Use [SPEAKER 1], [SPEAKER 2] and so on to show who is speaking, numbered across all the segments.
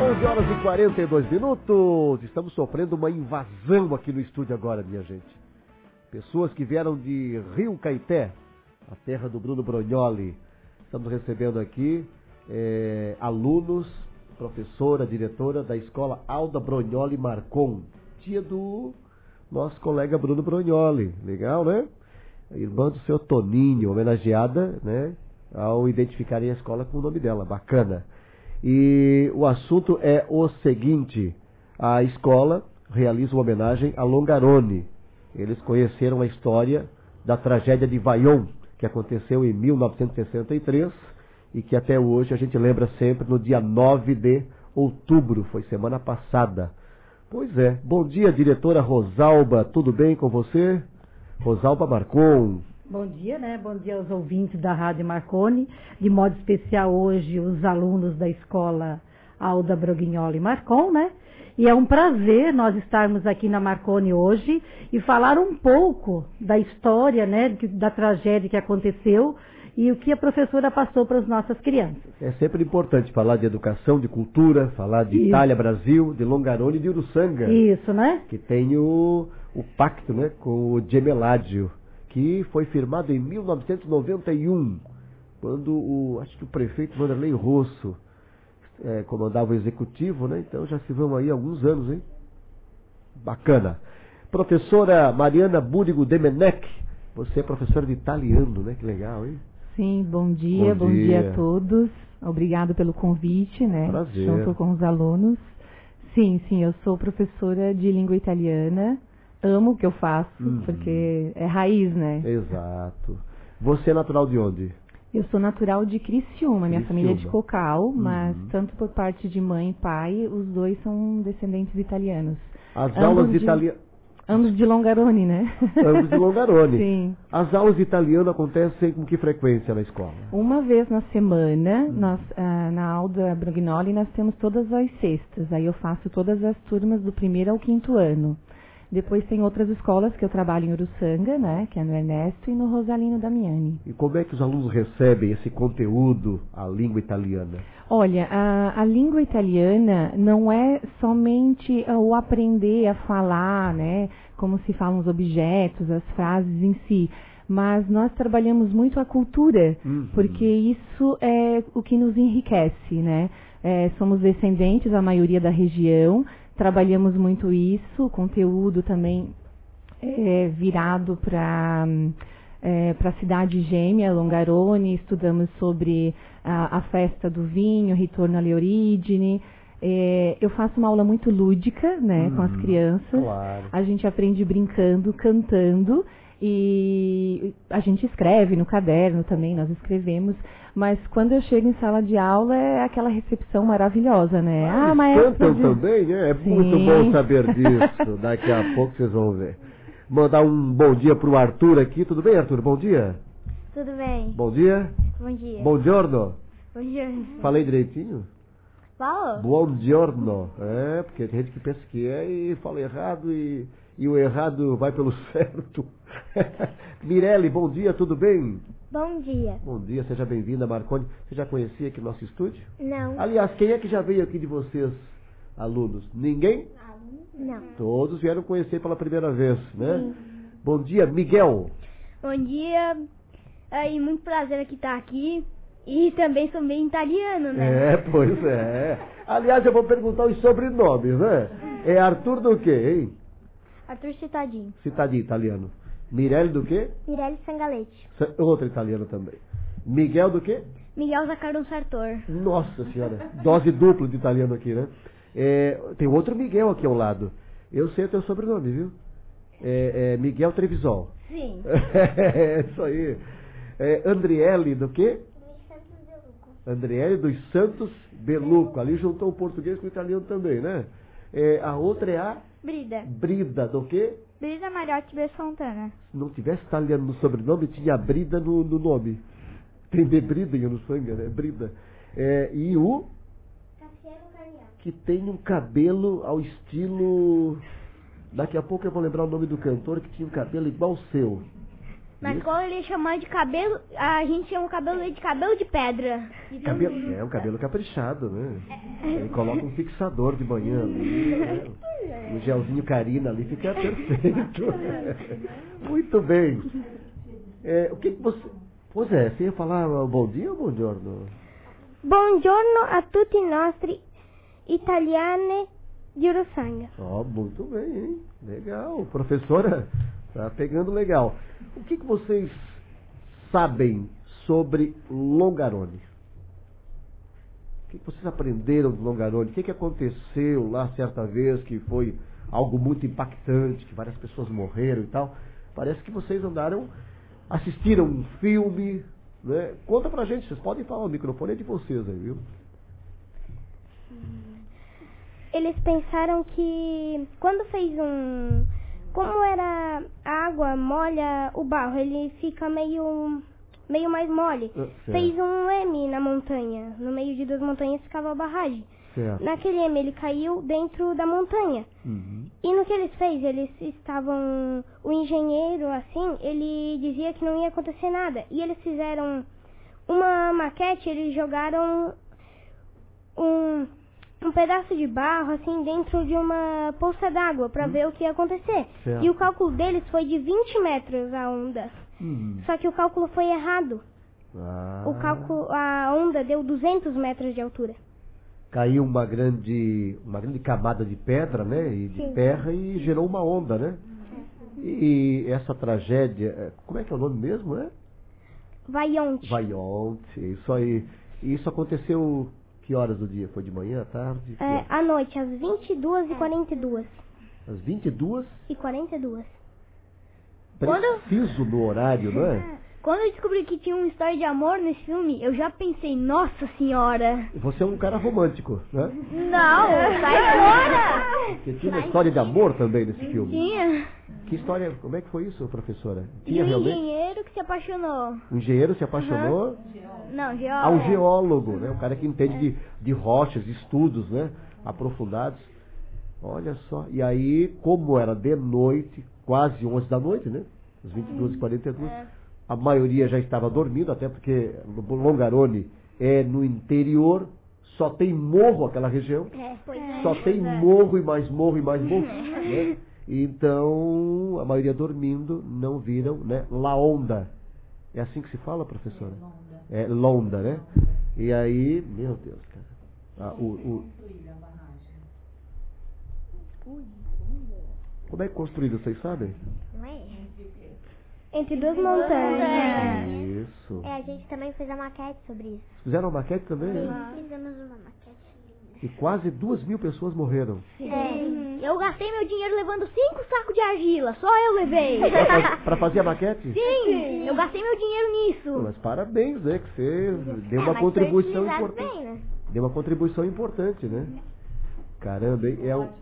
[SPEAKER 1] 11 horas e 42 minutos. Estamos sofrendo uma invasão aqui no estúdio agora, minha gente. Pessoas que vieram de Rio Caeté, a terra do Bruno Brognoli. Estamos recebendo aqui alunos, professora, diretora da escola Alda Brognoli Marcon, tia do nosso colega Bruno Brognoli. Legal, né? Irmã do seu Toninho, homenageada, né? Ao identificarem a escola com o nome dela. Bacana. E o assunto é o seguinte: a escola realiza uma homenagem a Longarone. Eles conheceram a história da tragédia de Vaion, que aconteceu em 1963 e que até hoje a gente lembra sempre no dia 9 de outubro, foi semana passada. Pois é. Bom dia, diretora Rosalba, tudo bem com você? Rosalba Marcon.
[SPEAKER 2] Bom dia, né? Bom dia aos ouvintes da Rádio Marconi. De modo especial hoje, os alunos da escola Alda Brognoli Marcon, né? E é um prazer nós estarmos aqui na Marconi hoje e falar um pouco da história, né? Da tragédia que aconteceu e o que a professora passou para as nossas crianças. É
[SPEAKER 1] sempre importante falar de educação, de cultura, falar de Isso. Itália, Brasil, de Longarone e de Uruçanga.
[SPEAKER 2] Isso, né?
[SPEAKER 1] Que tem o pacto, né? Com o Gemeládio, que foi firmado em 1991, quando acho que o prefeito Vanderlei Rosso comandava o executivo, né? Então já se vão aí alguns anos, hein? Bacana. Professora Mariana Búrigo Demenec, você é professora de italiano, né? Que legal, hein?
[SPEAKER 3] Sim, bom dia a todos. Obrigado pelo convite, né?
[SPEAKER 1] Prazer.
[SPEAKER 3] Junto com os alunos. Sim, eu sou professora de língua italiana. Amo o que eu faço, porque é raiz, né?
[SPEAKER 1] Exato. Você é natural de onde?
[SPEAKER 3] Eu sou natural de Criciúma, minha família é de Cocal, mas tanto por parte de mãe e pai, os dois são descendentes italianos.
[SPEAKER 1] As aulas de italiano...
[SPEAKER 3] Ambos de Longarone, né?
[SPEAKER 1] Ambos de Longarone.
[SPEAKER 3] Sim.
[SPEAKER 1] As aulas de italiano acontecem com que frequência na escola?
[SPEAKER 3] Uma vez na semana, nós, na Alda Brognoli, nós temos todas as sextas. Aí eu faço todas as turmas do 1º ao 5º ano. Depois tem outras escolas que eu trabalho em Uruçanga, né, que é no Ernesto, e no Rosalino Damiani.
[SPEAKER 1] E como é que os alunos recebem esse conteúdo, a língua italiana?
[SPEAKER 3] Olha, a língua italiana não é somente o aprender a falar, né, como se falam os objetos, as frases em si, mas nós trabalhamos muito a cultura, porque isso é o que nos enriquece, né? Somos descendentes, a maioria da região. Trabalhamos muito isso, conteúdo também virado para a cidade gêmea, Longarone. Estudamos sobre a festa do vinho, Ritorno alle Origini. Eu faço uma aula muito lúdica, né, com as crianças.
[SPEAKER 1] Claro.
[SPEAKER 3] A gente aprende brincando, cantando. E a gente escreve no caderno também, nós escrevemos, mas quando eu chego em sala de aula é aquela recepção maravilhosa, né?
[SPEAKER 1] Mas cantam também, né? É muito bom saber disso, daqui a pouco vocês vão ver. Mandar um bom dia pro Arthur aqui, tudo bem, Arthur? Bom dia.
[SPEAKER 4] Tudo bem.
[SPEAKER 1] Bom dia.
[SPEAKER 4] Bom dia.
[SPEAKER 1] Buongiorno.
[SPEAKER 4] Buongiorno.
[SPEAKER 1] Falei direitinho?
[SPEAKER 4] Falou.
[SPEAKER 1] Buongiorno. Porque tem gente que pensa que e fala errado e o errado vai pelo certo. Mirelle, bom dia, tudo bem?
[SPEAKER 4] Bom dia.
[SPEAKER 1] Bom dia, seja bem-vinda, Marconi. Você já conhecia aqui nosso estúdio?
[SPEAKER 4] Não.
[SPEAKER 1] Aliás, quem é que já veio aqui de vocês, alunos? Ninguém?
[SPEAKER 4] Não.
[SPEAKER 1] Todos vieram conhecer pela primeira vez, né?
[SPEAKER 4] Sim.
[SPEAKER 1] Bom dia, Miguel.
[SPEAKER 4] Bom dia. E muito prazer estar aqui. E também sou meio italiano, né?
[SPEAKER 1] Pois é. Aliás, eu vou perguntar os sobrenomes, né? É Arthur do quê, hein?
[SPEAKER 4] Arthur Citadinho.
[SPEAKER 1] Citadinho, italiano. Mirelle do quê?
[SPEAKER 4] Mirelle Sangalete.
[SPEAKER 1] Outro italiano também. Miguel do quê?
[SPEAKER 4] Miguel Zaccardo Sartor.
[SPEAKER 1] Nossa senhora, dose dupla de italiano aqui, né? Tem outro Miguel aqui ao lado. Eu sei o teu sobrenome, viu? Miguel Trevisol.
[SPEAKER 4] Sim.
[SPEAKER 1] Isso aí. Andriele do quê? Andriele dos Santos Beluco. Ali juntou o português com o italiano também, né? A outra é a?
[SPEAKER 4] Brida.
[SPEAKER 1] Brida do quê?
[SPEAKER 4] Brida Mariotti Besfontana.
[SPEAKER 1] Se não tivesse italiano no sobrenome, tinha Brida no nome. Tem de Brida em Uruçanga, né? Brida. E o? Que tem um cabelo ao estilo... Daqui a pouco eu vou lembrar o nome do cantor que tinha um cabelo igual ao seu.
[SPEAKER 4] Na escola ele chama de cabelo, a gente chama o cabelo dele de cabelo de pedra.
[SPEAKER 1] É um cabelo caprichado, né? Ele coloca um fixador de manhã ali, né? Um gelzinho Carina ali, fica perfeito. Muito bem. O que você... Pois é, você ia falar bom dia ou bom giorno?
[SPEAKER 4] Buongiorno a tutti i nostri italiani de Uruçanga.
[SPEAKER 1] Muito bem, hein? Legal. Professora, tá pegando legal. O que vocês sabem sobre Longarone? O que vocês aprenderam de Longarone? O que aconteceu lá certa vez que foi algo muito impactante, que várias pessoas morreram e tal? Parece que vocês assistiram um filme, né? Conta pra gente, vocês podem falar, o microfone é de vocês aí, viu?
[SPEAKER 4] Eles pensaram que quando como era a água molha o barro, ele fica meio mais mole. Fez um M na montanha, no meio de duas montanhas ficava a barragem.
[SPEAKER 1] Certo.
[SPEAKER 4] Naquele M ele caiu dentro da montanha. E no que eles fez, o engenheiro assim, ele dizia que não ia acontecer nada. E eles fizeram uma maquete, eles jogaram um pedaço de barro assim dentro de uma poça d'água para ver o que ia acontecer.
[SPEAKER 1] Certo.
[SPEAKER 4] E o cálculo deles foi de 20 metros a onda. Só que o cálculo foi errado. A onda deu 200 metros de altura.
[SPEAKER 1] Caiu uma grande camada de pedra, né? E de terra e gerou uma onda, né? E essa tragédia, como é que é o nome mesmo, né?
[SPEAKER 4] Vaionte.
[SPEAKER 1] Isso aí. E isso aconteceu que horas do dia? Foi de manhã, à tarde?
[SPEAKER 4] À noite, às 22h42.
[SPEAKER 1] Às 22h42?
[SPEAKER 4] E 42.
[SPEAKER 1] Preciso no horário, não é?
[SPEAKER 4] Quando eu descobri que tinha uma história de amor nesse filme, eu já pensei, nossa senhora.
[SPEAKER 1] Você é um cara romântico, né?
[SPEAKER 4] Não, sai fora!
[SPEAKER 1] Porque tinha uma história de amor também nesse filme.
[SPEAKER 4] Tinha.
[SPEAKER 1] Que história, como é que foi isso, professora?
[SPEAKER 4] Tinha realmente? Engenheiro que se apaixonou.
[SPEAKER 1] Um engenheiro se apaixonou?
[SPEAKER 4] Não, geólogo.
[SPEAKER 1] Um geólogo, né? Um cara que entende de rochas, de estudos, né? Aprofundados. Olha só. E aí, como era de noite, quase 11 da noite, né? Às 22h42. A maioria já estava dormindo, até porque Longarone é no interior, só tem morro aquela região. Só tem morro e mais morro e mais morro. Né? Então, a maioria dormindo, não viram, né? La onda. É assim que se fala, professora? É Londa, né? E aí, meu Deus, cara. Como é construído, vocês sabem?
[SPEAKER 4] Entre duas montanhas.
[SPEAKER 1] Isso.
[SPEAKER 4] A gente também fez a maquete sobre isso.
[SPEAKER 1] Fizeram uma maquete também?
[SPEAKER 4] Fizemos uma maquete.
[SPEAKER 1] E quase 2.000 pessoas morreram.
[SPEAKER 4] Eu gastei meu dinheiro levando 5 sacos de argila. Só eu levei.
[SPEAKER 1] Para fazer a maquete?
[SPEAKER 4] Sim, eu gastei meu dinheiro nisso.
[SPEAKER 1] Mas parabéns, né? Que você deu uma contribuição importante.
[SPEAKER 4] Bem, né?
[SPEAKER 1] Deu uma contribuição importante, né? Caramba, hein?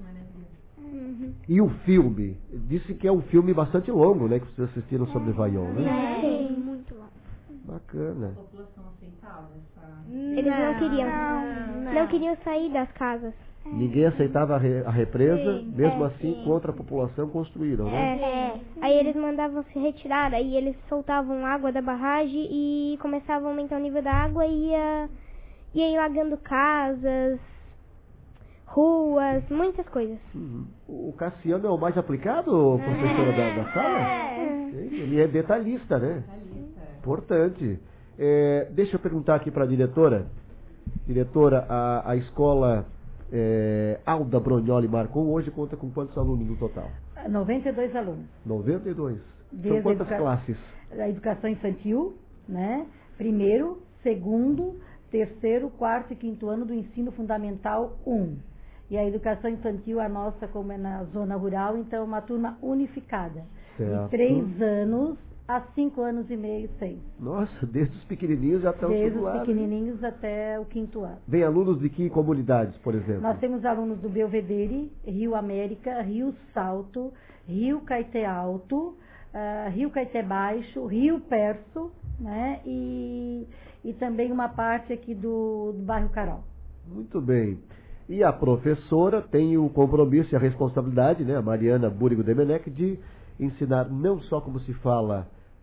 [SPEAKER 1] E o filme? Disse que é um filme bastante longo, né? Que vocês assistiram sobre Vaillon, né?
[SPEAKER 4] Sim, muito longo.
[SPEAKER 1] Bacana.
[SPEAKER 3] A população aceitava essa...
[SPEAKER 4] Eles não queriam. Não queriam sair das casas.
[SPEAKER 1] Ninguém aceitava a represa, mesmo assim, contra a população construíram, né?
[SPEAKER 4] Aí eles mandavam se retirar, aí eles soltavam água da barragem e começavam a aumentar o nível da água e ia alagando casas, ruas, muitas coisas.
[SPEAKER 1] O Cassiano é o mais aplicado, professora da sala? Ele é detalhista, né? Importante. Deixa eu perguntar aqui para a diretora. Diretora, a escola Alda Brognoli Marcon hoje conta com quantos alunos no total?
[SPEAKER 2] 92 alunos.
[SPEAKER 1] 92. São quantas classes?
[SPEAKER 2] A educação infantil, né? Primeiro, segundo, terceiro, quarto e quinto ano do ensino fundamental 1. E a educação infantil, a nossa, como é na zona rural, então é uma turma unificada.
[SPEAKER 1] Certo.
[SPEAKER 2] De 3 anos a 5 anos e meio, 6.
[SPEAKER 1] Nossa, desde os pequenininhos já estão
[SPEAKER 2] Desde
[SPEAKER 1] lá,
[SPEAKER 2] os pequenininhos até o quinto ano.
[SPEAKER 1] Vem alunos de que comunidades, por exemplo?
[SPEAKER 2] Nós temos alunos do Belvedere, Rio América, Rio Salto, Rio Caeté Alto, Rio Caeté Baixo, Rio Perso, né? E também uma parte aqui do bairro Carol.
[SPEAKER 1] Muito bem. E a professora tem o compromisso e a responsabilidade, né, a Mariana Búrigo Demenech, de ensinar não só como se fala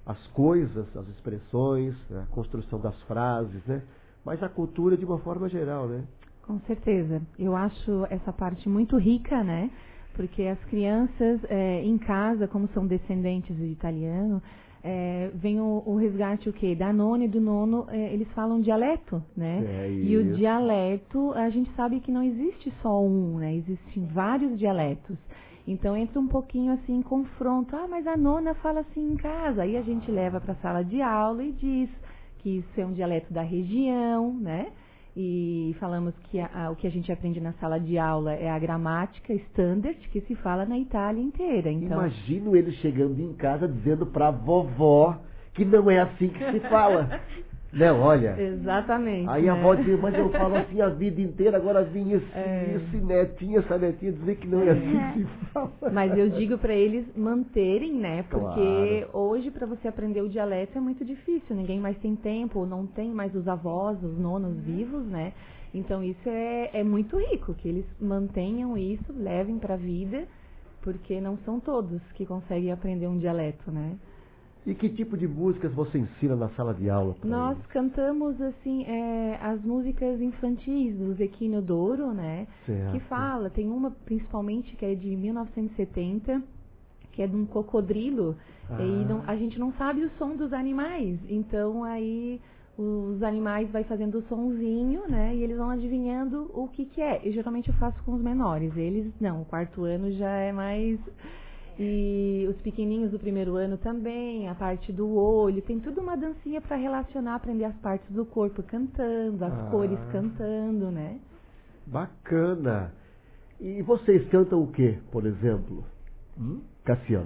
[SPEAKER 1] as coisas, as expressões, né? A construção das frases, né? Mas a cultura de uma forma geral, né?
[SPEAKER 3] Com certeza. Eu acho essa parte muito rica, né? Porque as crianças em casa, como são descendentes de italiano, vem o resgate o quê? Da nona e do nono, eles falam dialeto, né? E o dialeto, a gente sabe que não existe só um, né? Existem vários dialetos. Então entra um pouquinho assim em confronto. Ah, mas a nona fala assim em casa. Aí a gente leva para a sala de aula e diz que isso é um dialeto da região, né? E falamos que o que a gente aprende na sala de aula é a gramática standard que se fala na Itália inteira. Então,
[SPEAKER 1] imagino ele chegando em casa dizendo para a vovó que não é assim que se fala. Não, olha.
[SPEAKER 3] Exatamente.
[SPEAKER 1] Aí a avó dizia, mas eu falo assim a vida inteira, agora vinha esse netinho, essa netinha dizer que não é assim que se fala.
[SPEAKER 3] Mas eu digo para eles manterem, né? Porque
[SPEAKER 1] claro.
[SPEAKER 3] Hoje para você aprender o dialeto é muito difícil. Ninguém mais tem tempo, não tem mais os avós, os nonos vivos, né? Então isso é muito rico, que eles mantenham isso, levem para a vida, porque não são todos que conseguem aprender um dialeto, né?
[SPEAKER 1] E que tipo de músicas você ensina na sala de aula?
[SPEAKER 3] Nós cantamos assim as músicas infantis do Zequinho Douro, né?
[SPEAKER 1] Certo.
[SPEAKER 3] Que fala, tem uma principalmente que é de 1970, que é de um cocodrilo, e a gente não sabe o som dos animais, então aí os animais vai fazendo o sonzinho, né? E eles vão adivinhando o que é. E geralmente eu faço com os menores, eles não, o quarto ano já é mais... E os pequenininhos do primeiro ano também, a parte do olho, tem tudo uma dancinha para relacionar, aprender as partes do corpo cantando, as cores cantando, né?
[SPEAKER 1] Bacana. E vocês cantam o quê, por exemplo? Cassiano?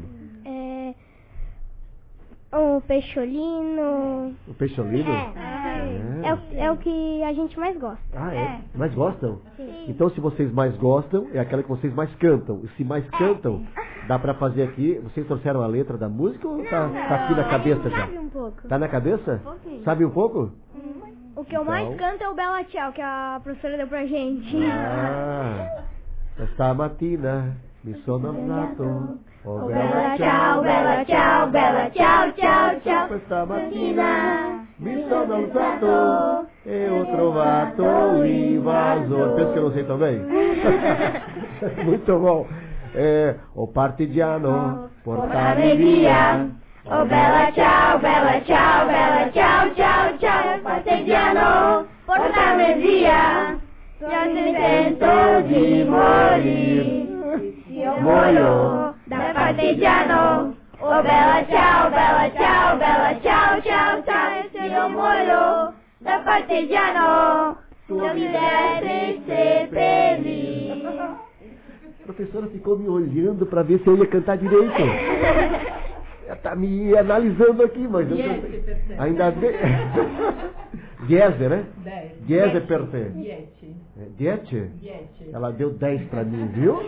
[SPEAKER 4] O peixolino.
[SPEAKER 1] O peixolino?
[SPEAKER 4] É o que a gente mais gosta.
[SPEAKER 1] Ah, é? Mais gostam?
[SPEAKER 4] Sim.
[SPEAKER 1] Então, se vocês mais gostam, é aquela que vocês mais cantam. E se mais cantam, dá pra fazer aqui. Vocês trouxeram a letra da música ou tá aqui na cabeça já?
[SPEAKER 4] Sabe um pouco.
[SPEAKER 1] Tá na cabeça?
[SPEAKER 4] Um pouquinho.
[SPEAKER 1] Sabe um pouco?
[SPEAKER 4] O que eu mais canto é o Bella Ciao, que a professora deu pra gente.
[SPEAKER 1] Questa mattina mi sono alzato. Oh,
[SPEAKER 4] Bella ciao, bella ciao, bella ciao, ciao, ciao.
[SPEAKER 1] Questa mattina mi sono alzato e ho trovato l'invasor. Penso que eu não sei também. Muito bom. O partigiano portami via.
[SPEAKER 4] Oh bella ciao, bella ciao, bella ciao, ciao, ciao. Partigiano portami via. Já se tento de morir. Eu muoio da partigiano. Oh bella ciao, bella ciao, bella ciao, ciao, ciao. Se eu muoio da partigiano, tu me deve ser feliz.
[SPEAKER 1] A professora ficou me olhando para ver se eu ia cantar direito. Ela tá me analisando aqui, mas eu ainda bem. Diese, né? 10. Diese perfeito. 10? Ela deu 10 para mim, viu?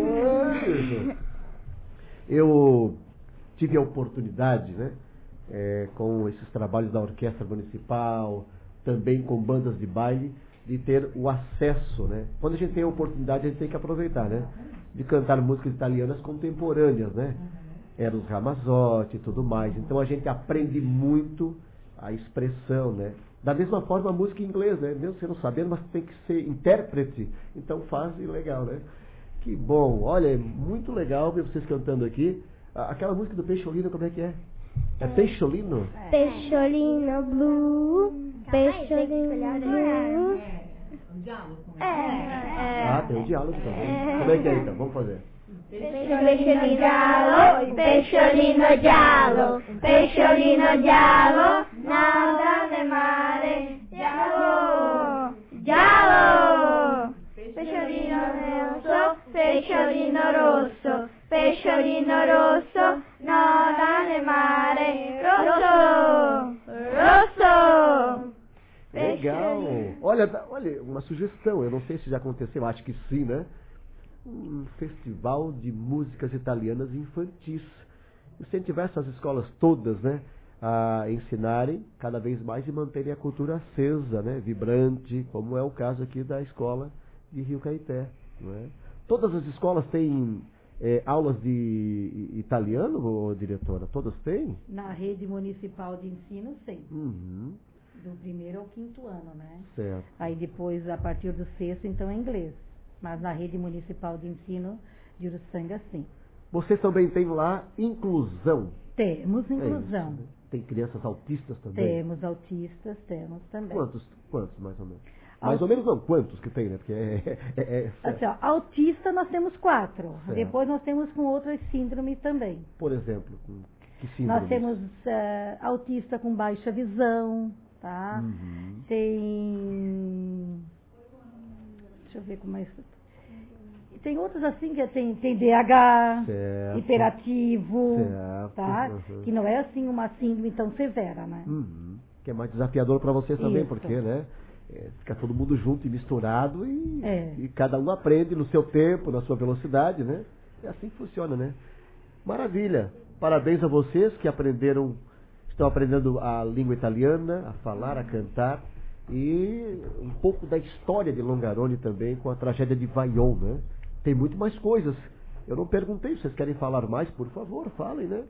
[SPEAKER 1] Eu tive a oportunidade, né? Com esses trabalhos da Orquestra Municipal, também com bandas de baile, de ter o acesso, né? Quando a gente tem a oportunidade, a gente tem que aproveitar, né? De cantar músicas italianas contemporâneas, né? Eros Ramazzotti e tudo mais. Então a gente aprende muito a expressão, né? Da mesma forma a música em inglês, né? Mesmo você não sabendo, mas tem que ser intérprete. Então faz e legal, né? Que bom. Olha, é muito legal ver vocês cantando aqui. Aquela música do Peixolino, como é que é? É Peixolino?
[SPEAKER 4] Peixolino Blue, Peixolino Blue.
[SPEAKER 1] Tem o diálogo também. Como é que é então? Vamos fazer.
[SPEAKER 4] Peixolino giallo, peixolino giallo, peixolino giallo, nada nel mare, giallo, giallo. Peixolino rosso, peixolino rosso, peixolino rosso, nada nel mare, rosso, rosso.
[SPEAKER 1] Legal. Olha, uma sugestão, eu não sei se já aconteceu, acho que sim, né? Um festival de músicas italianas infantis. Incentivar essas escolas todas, né, a ensinarem cada vez mais e manterem a cultura acesa, né, vibrante, como é o caso aqui da escola de Rio Caeté, não é? Todas as escolas têm aulas de italiano, diretora? Todas têm?
[SPEAKER 2] Na rede municipal de ensino, sim.
[SPEAKER 1] Uhum.
[SPEAKER 2] Do 1º ao 5º ano, né?
[SPEAKER 1] Certo.
[SPEAKER 2] Aí depois, a partir do 6º, então é inglês. Mas na rede municipal de ensino de Uruçanga, sim.
[SPEAKER 1] Vocês também têm lá inclusão?
[SPEAKER 2] Temos inclusão.
[SPEAKER 1] Isso, né? Tem crianças autistas também?
[SPEAKER 2] Temos autistas, temos também.
[SPEAKER 1] Quantos mais ou menos? Mais ou menos não, quantos que tem, né? Porque
[SPEAKER 2] assim, ó, autista nós temos 4.
[SPEAKER 1] Certo.
[SPEAKER 2] Depois nós temos com outras síndromes também.
[SPEAKER 1] Por exemplo, que síndromes?
[SPEAKER 2] Nós temos autista com baixa visão, tá?
[SPEAKER 1] Uhum.
[SPEAKER 2] Tem... Deixa eu ver como é isso. Tem outros assim que tem DH,
[SPEAKER 1] certo.
[SPEAKER 2] Hiperativo,
[SPEAKER 1] certo.
[SPEAKER 2] tá?
[SPEAKER 1] Uhum.
[SPEAKER 2] Que não é assim uma síndrome tão severa, né?
[SPEAKER 1] Uhum. Que é mais desafiador para vocês também,
[SPEAKER 2] Isso.
[SPEAKER 1] porque, né? Fica todo mundo junto e misturado e cada um aprende no seu tempo, na sua velocidade, né? É assim que funciona, né? Maravilha! Parabéns a vocês que estão aprendendo a língua italiana, a falar, a cantar e um pouco da história de Longarone também com a tragédia de Vaion, né? Tem muito mais coisas. Eu não perguntei, vocês querem falar mais? Por favor, falem, né?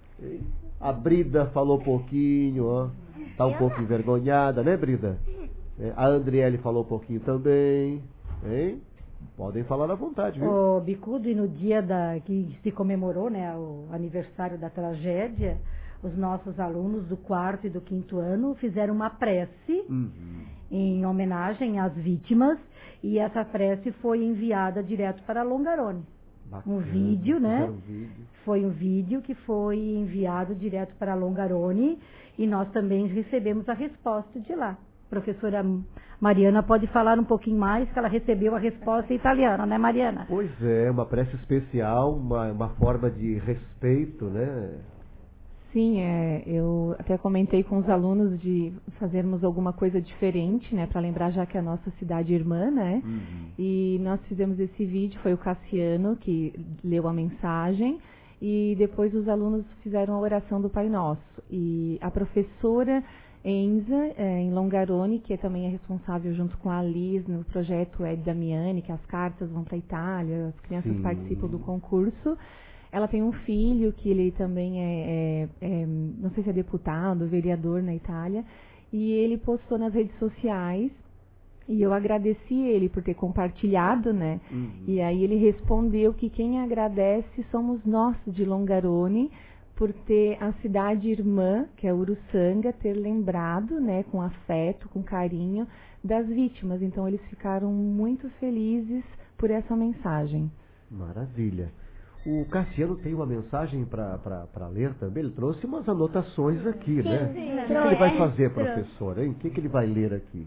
[SPEAKER 1] A Brida falou pouquinho, ó. Tá um pouco envergonhada, né, Brida? A Andriele falou um pouquinho também, hein? Podem falar à vontade, viu?
[SPEAKER 2] O Bicudo, e no dia que se comemorou, né, o aniversário da tragédia, os nossos alunos do 4º e do 5º ano fizeram uma prece em homenagem às vítimas, e essa prece foi enviada direto para Longarone.
[SPEAKER 1] Bacana.
[SPEAKER 2] Um vídeo, né?
[SPEAKER 1] vídeo.
[SPEAKER 2] Foi um vídeo que foi enviado direto para Longarone, e nós também recebemos a resposta de lá. Professora Mariana pode falar um pouquinho mais, que ela recebeu a resposta italiana, né, Mariana?
[SPEAKER 1] Pois é, uma prece especial, uma forma de respeito, né?
[SPEAKER 3] Sim, eu até comentei com os alunos de fazermos alguma coisa diferente, né, para lembrar já que é a nossa cidade irmã, né? E nós fizemos esse vídeo, foi o Cassiano que leu a mensagem, e depois os alunos fizeram a oração do Pai Nosso. E a professora Enza, em Longarone, que também é responsável junto com a Liz no projeto Ed Damiani, que as cartas vão para a Itália, as crianças participam do concurso. Ela tem um filho que ele também não sei se é deputado, vereador na Itália, e ele postou nas redes sociais, e eu agradeci ele por ter compartilhado, né? E aí ele respondeu que quem agradece somos nós de Longarone, por ter a cidade irmã, que é Uruçanga, ter lembrado, né, com afeto, com carinho, das vítimas. Então eles ficaram muito felizes por essa mensagem.
[SPEAKER 1] Maravilha. O Cassiano tem uma mensagem para ler também. Ele trouxe umas anotações aqui, né? O que ele vai fazer, professora, hein? O que ele vai ler aqui?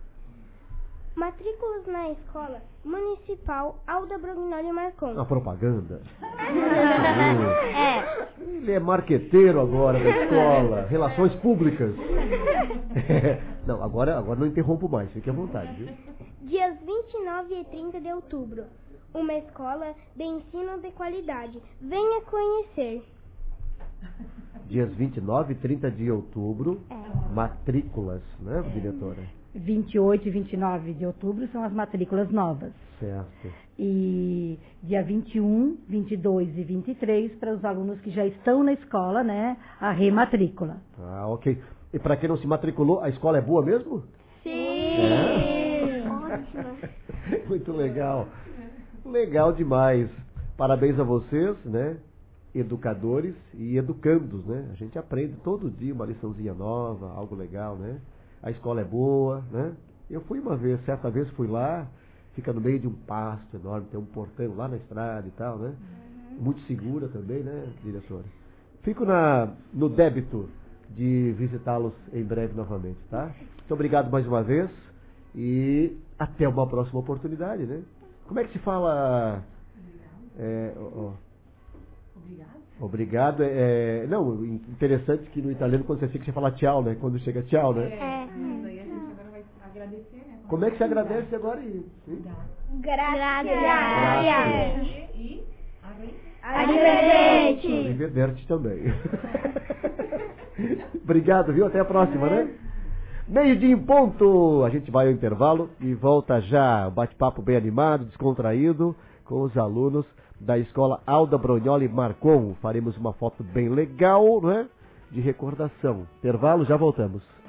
[SPEAKER 4] Matrículas na escola municipal Alda Brognoli Marcon.
[SPEAKER 1] A propaganda. Ele é marqueteiro agora da escola, relações públicas. Não, agora não interrompo mais, fique à vontade, viu?
[SPEAKER 4] Dias 29 e 30 de outubro. Uma escola de ensino de qualidade. Venha conhecer.
[SPEAKER 1] Dias 29 e 30 de outubro, matrículas, né, diretora?
[SPEAKER 2] 28 e 29 de outubro são as matrículas novas.
[SPEAKER 1] Certo.
[SPEAKER 2] E dia 21, 22 e 23 para os alunos que já estão na escola, né, a rematrícula.
[SPEAKER 1] Ah, ok. E para quem não se matriculou, a escola é boa mesmo?
[SPEAKER 4] Sim! Ótimo.
[SPEAKER 1] Muito legal. Legal demais. Parabéns a vocês, né? Educadores e educandos, né? A gente aprende todo dia uma liçãozinha nova, algo legal, né? A escola é boa, né? Eu fui certa vez fui lá, fica no meio de um pasto enorme, tem um portão lá na estrada e tal, né? Muito segura também, né, diretora? Fico no débito de visitá-los em breve novamente, tá? Muito obrigado mais uma vez e até uma próxima oportunidade, né? Como é que se fala? Obrigado. Não, interessante que no italiano quando você fica, você fala tchau, né? Quando chega tchau, né?
[SPEAKER 3] Daí a gente agora vai agradecer, né?
[SPEAKER 1] Como é que se agradece agora?
[SPEAKER 4] Graças.
[SPEAKER 1] Arrivederci. Arrivederci também. Obrigado, viu? Até a próxima, né? 12:00 em ponto. A gente vai ao intervalo e volta já. Um bate-papo bem animado, descontraído com os alunos da escola Alda Brognoli Marcon. Faremos uma foto bem legal, não é? De recordação. Intervalo, já voltamos.